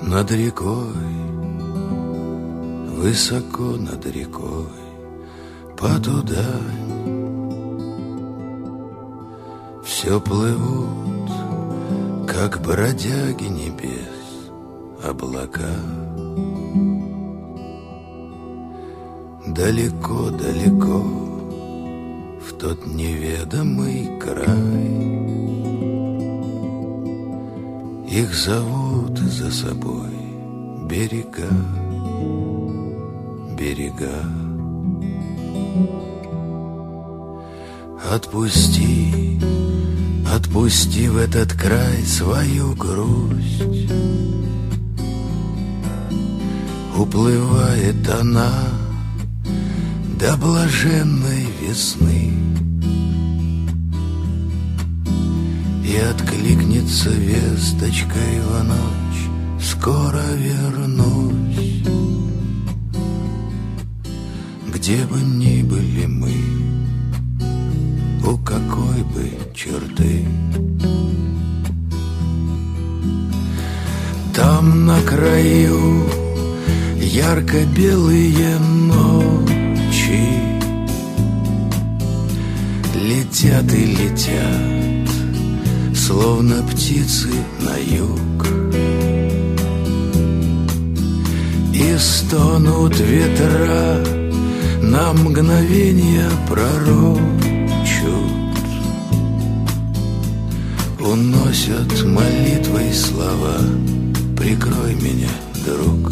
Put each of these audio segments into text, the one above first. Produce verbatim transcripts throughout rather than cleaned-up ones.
Над рекой, высоко над рекой, потудань все плывут, как бродяги небес, облака. Далеко-далеко в тот неведомый край их зовут за собой берега, берега. Отпусти, отпусти в этот край свою грусть. Уплывает она до блаженной весны, и откликнется весточкой в ночь: скоро вернусь. Где бы ни были мы, у какой бы черты, там на краю ярко-белые ночи летят и летят, словно птицы на юг, и стонут ветра, на мгновенье пророчат, уносят молитвой слова: прикрой меня, друг.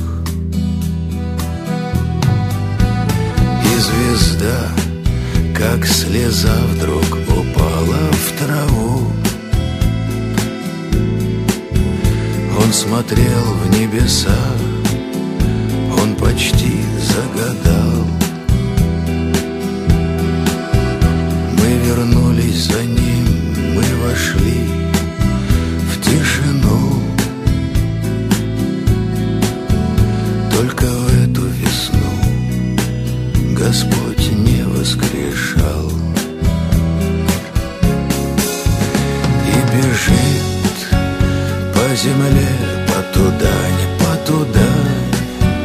И звезда, как слеза, вдруг упала в траву. Он смотрел в небеса, он почти загадал. Мы вернулись за ним, мы вошли в тишину. Только в эту весну Господь не воскрешал. И бежит по земле, потудань, потудань,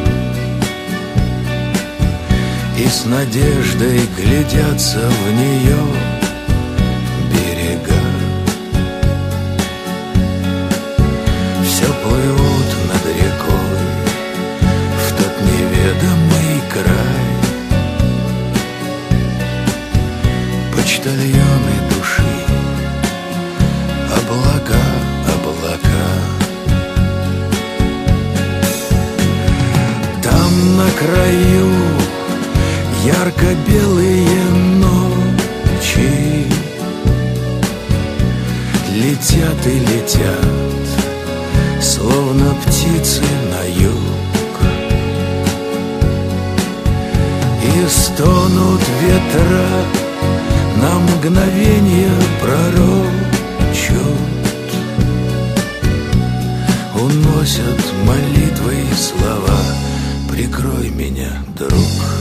и с надеждой глядятся в нее берега. Все плывут над рекой в тот неведомый край, почтальоны души, облака, облака. Там на краю ярко-белые ночи летят и летят, словно птицы на юг, и стонут ветра, на мгновенье пророчат, уносят молитвой слова: прикрой меня, друг.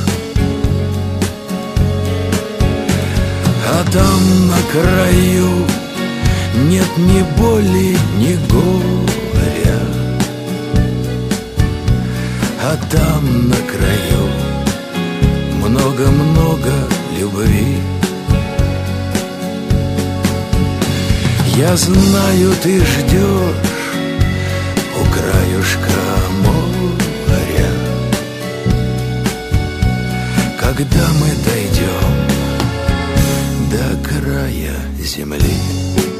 А там на краю нет ни боли, ни горя, а там на краю много-много любви. Я знаю, ты ждешь у краюшка моря, когда мы дойдем до края земли.